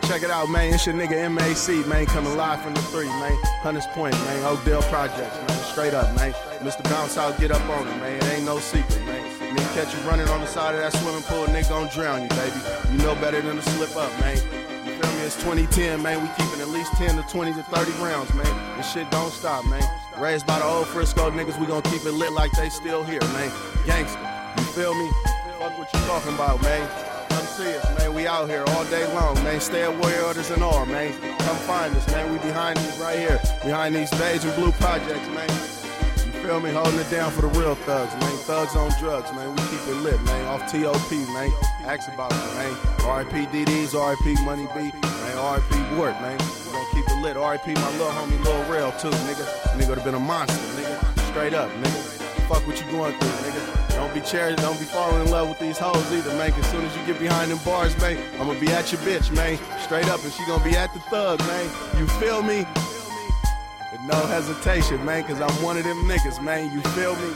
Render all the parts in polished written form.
Check it out, man. It's your nigga MAC, man, coming live from the 3, man. Hunters Point, man. Oakdale Projects, man. Straight up, man. Mr. Bounce Out, get up on it, man. It ain't no secret, man. Nigga catch you running on the side of that swimming pool, nigga gon' drown you, baby. You know better than to slip up, man. You feel me? It's 2010, man. We keeping at least 10 to 20 to 30 rounds, man. This shit don't stop, man. Raised by the old Frisco niggas, we gon' keep it lit like they still here, man. Gangster, you feel me? Fuck what you talking about, man. Come see us, man. We out here all day long, man. Stay at Warrior Orders and all, man. Come find us, man. We behind these right here. Behind these beige and blue projects, man. You feel me? Holding it down for the real thugs, man. Thugs on drugs, man. We keep it lit, man. Off TOP, man. Ask about it, man. R.I.P. DDs, R.I.P. Money B, man. R.I.P. Wart, man. We gon' keep it lit. R.I.P. my little homie, Lil Rail, too, nigga. Nigga would've been a monster, nigga. Straight up, nigga. Fuck what you going through, nigga. Don't be cherished, don't be falling in love with these hoes either, man. As soon as you get behind them bars, man, I'ma be at your bitch, man. Straight up, and she gonna be at the thug, man. You feel me? With no hesitation, man, cause I'm one of them niggas, man. You feel me?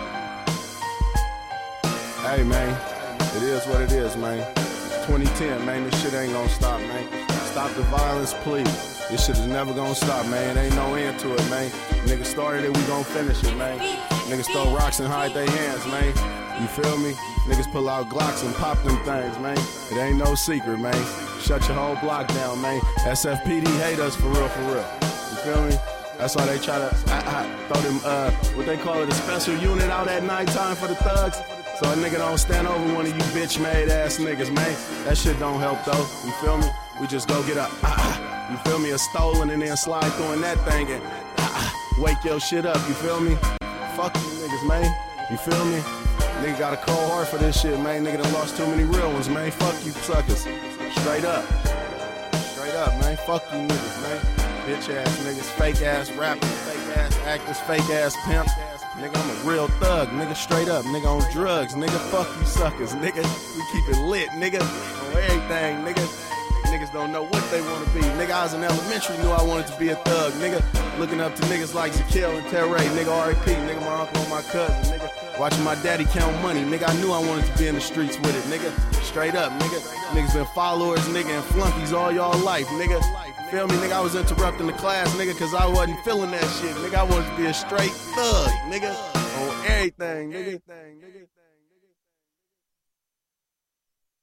Hey, man, it is what it is, man. It's 2010, man. This shit ain't gonna stop, man. Stop the violence, please. This shit is never gonna stop, man. Ain't no end to it, man. Niggas started it, we gon' finish it, man. Niggas throw rocks and hide their hands, man. You feel me? Niggas pull out Glocks and pop them things, man. It ain't no secret, man. Shut your whole block down, man. SFPD hate us for real, for real. You feel me? That's why they try to throw them, what they call it, a special unit out at nighttime for the thugs. So a nigga don't stand over one of you bitch-made ass niggas, man. That shit don't help, though. You feel me? We just go get you feel me, a stolen and then slide through in that thing and wake your shit up, you feel me? Fuck you niggas, man. You feel me? Nigga got a cold heart for this shit, man. Nigga done lost too many real ones, man. Fuck you suckers. Straight up. Straight up, man. Fuck you niggas, man. Bitch ass niggas, fake ass rappers, fake ass actors, fake ass pimps. Nigga, I'm a real thug, nigga, straight up, nigga, on drugs, nigga, fuck you suckers, nigga. We keep it lit, nigga, on everything, nigga. Niggas don't know what they want to be. Nigga, I was in elementary, knew I wanted to be a thug. Nigga, looking up to niggas like Zakiel and Terray. Nigga, R.I.P. Nigga, my uncle and my cousin. Nigga, watching my daddy count money. Nigga, I knew I wanted to be in the streets with it. Nigga, straight up, nigga. Niggas been followers, nigga, and flunkies all y'all life, nigga. Feel me, nigga, I was interrupting the class, nigga, cause I wasn't feeling that shit. Nigga, I wanted to be a straight thug, nigga. On everything, nigga.